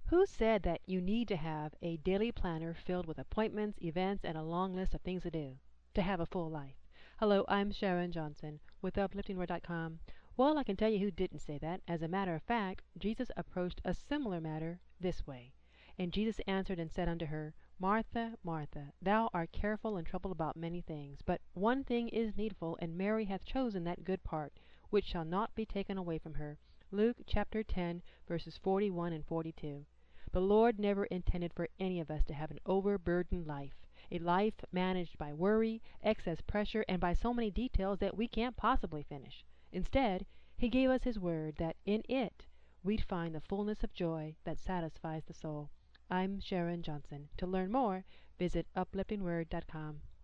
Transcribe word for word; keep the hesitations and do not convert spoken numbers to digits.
Who said that you need to have a daily planner filled with appointments, events, and a long list of things to do to have a full life? Hello, I'm Sharon Johnson with uplifting word dot com. Well, I can tell you who didn't say that. As a matter of fact, Jesus approached a similar matter this way. And Jesus answered and said unto her, Martha, Martha, thou art careful and troubled about many things, but one thing is needful, and Mary hath chosen that good part, which shall not be taken away from her. Luke chapter ten, verses forty-one and forty-two. The Lord never intended for any of us to have an overburdened life, a life managed by worry, excess pressure, and by so many details that we can't possibly finish. Instead, He gave us His word that in it we'd find the fullness of joy that satisfies the soul. I'm Sharon Johnson. To learn more, visit uplifting word dot com.